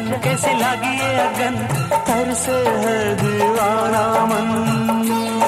सजन कैसी लगी ये अगन, तर से है दीवाना मन।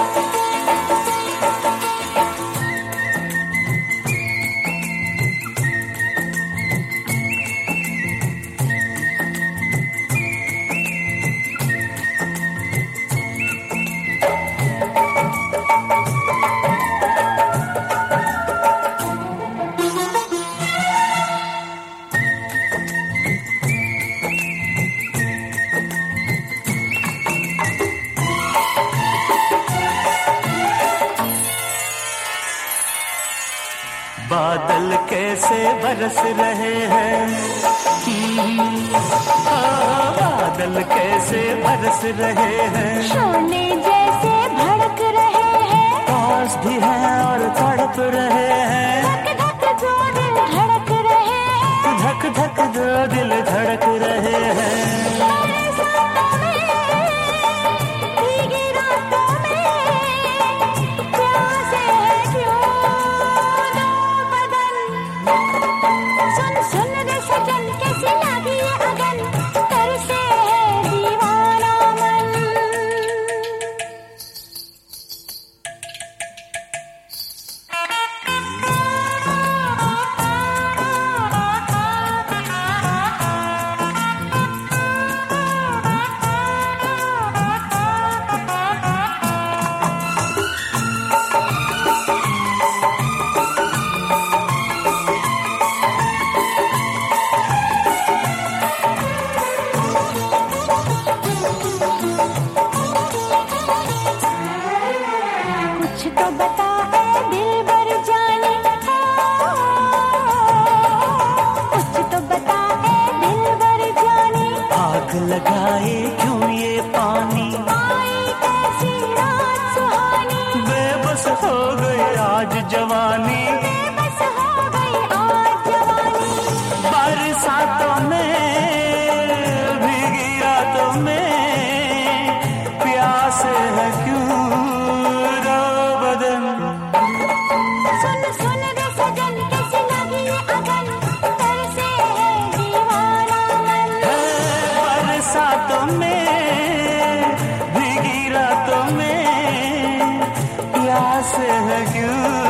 बादल कैसे बरस रहे हैं, बादल कैसे बरस रहे हैं, शोले जैसे भड़क रहे हैं, पास भी हैं और तड़प रहे हैं, धक धक दो दिल धड़क रहे हैं, धक धक दो दिल धड़क रहे हैं। बरसातों में, भीगी रातों में, प्यासे है क्यों दो बदन। सुन सुन रे सजन कैसी लगी ये अगन, तर से है दीवाना मन। कुछ तो बता ए दिलबर जाने, कुछ तो बता ए दिलबर जाने, आग लगाए क्यों ये पानी, आई कैसी रात सुहानी, बेबस हो गई आज जवानी, बेबस हो गई आज जवानी। बरसातों में, भीगी रातों में, प्यास है क्यों दो बदन। सुन सुन रे सजन कैसी लगी ये अगन, तर से है दीवाना मन। बरसातों में, भीगी रातों में, प्यास है क्यों